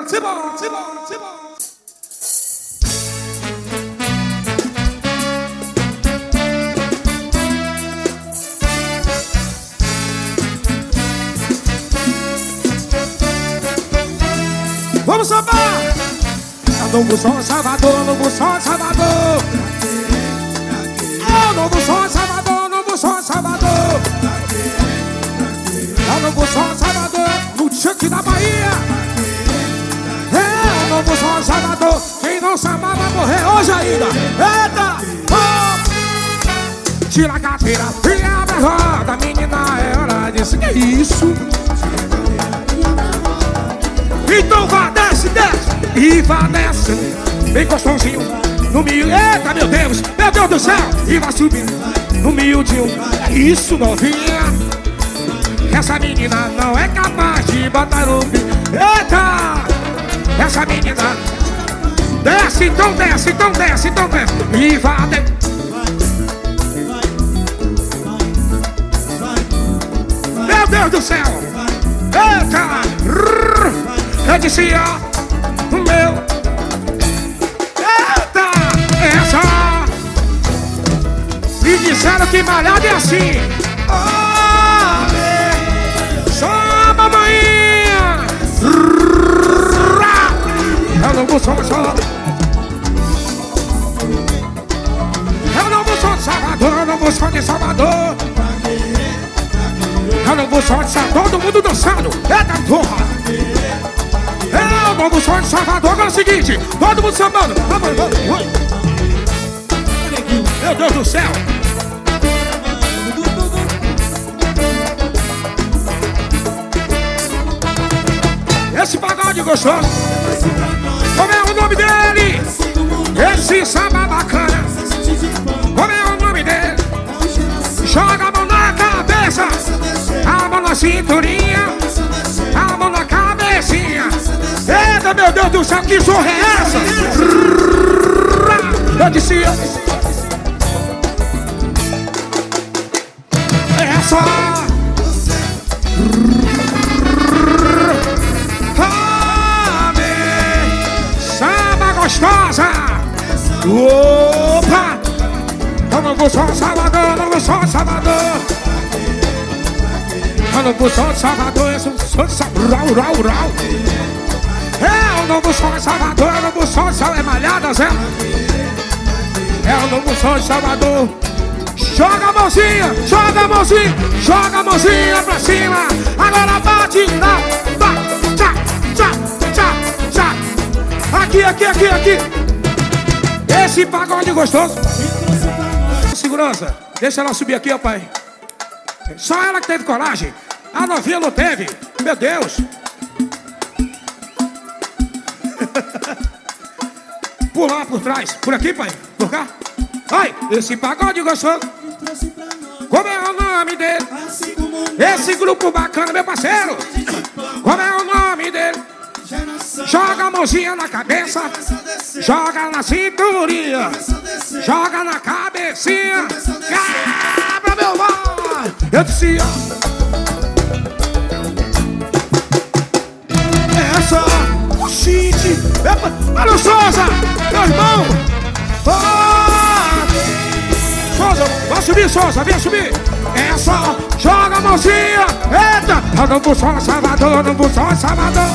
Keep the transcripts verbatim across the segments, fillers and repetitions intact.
simbora, simbora, simbora, simbora. Vamos sambar! Novo som Salvador, novo som Salvador. É o novo som Salvador, novo som Salvador. É o novo som Salvador, no Chuck da Bahia. É o novo som Salvador. Quem não sambar vai morrer hoje ainda. Eita! Oh! Tira a carteira e abre a roda, menina, é hora disso. Que isso? Então vá, desce, desce e vá descendo bem gostosinho no meio. Eita, meu Deus, meu Deus do céu. E vai subindo no miudinho. É isso, novinha. Essa menina não é capaz de botar no bico. Eita, essa menina. Desce, então desce, então desce, então desce. E vá desce. Meu Deus do céu. Eita. Eu disse, ó, o meu. Eita, essa. Me disseram que malhado é assim. Oh, só a mamainha. Eu não vou só, só. Eu não vou só de Salvador, eu não vou só de Salvador. Eu não vou só de Salvador, todo mundo dançando. Eita porra. É o novo som de Salvador. Agora é o seguinte, todo mundo sambando. Vamos, vamos, vamos. Meu Deus do céu. Esse pagode gostoso. Como é o nome dele? Esse samba bacana. Como é o nome dele? Joga a mão na cabeça, a mão na cinturinha, a mão na cabecinha. Eita, meu Deus do céu, que zorra é essa? Eu disse, essa. Samba gostosa. Opa! Eu não vou só Salvador, eu não vou só Salvador. Eu não vou só Salvador, eu sou só Rau, rau, rau. É o novo som de Salvador, é o novo som de Salvador. É malhada, Zé. É o novo som de Salvador. Joga a mãozinha, joga a mãozinha, joga a mãozinha pra cima. Agora bate, dá, bate, tchá, tchá, tchá, tchá. Aqui, aqui, aqui, aqui. Esse pagode gostoso. Segurança, deixa ela subir aqui, ó pai. Só ela que teve coragem. A novinha não teve. Meu Deus. Pular por trás. Por aqui, pai. Por cá. Ai, esse pagode gostoso. Como é o nome dele? Esse grupo bacana, meu parceiro. Como é o nome dele? Joga a mãozinha na cabeça. Joga na cinturinha. Joga na cabecinha. Cabra, meu pai. Eu disse, essa. Gente, epa, Mário Souza, meu irmão. Oh, Souza, vai subir, Souza, vem subir. Essa, joga a mãozinha. Eita, eu não vou só de Salvador, eu não vou só de Salvador.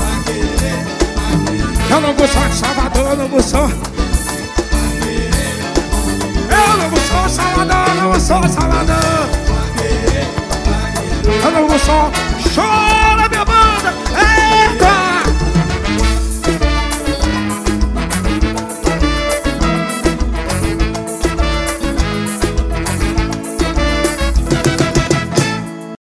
Eu não vou só de Salvador, eu não vou só. Eu não vou só de Salvador, eu não vou só de Salvador. Eu não vou só.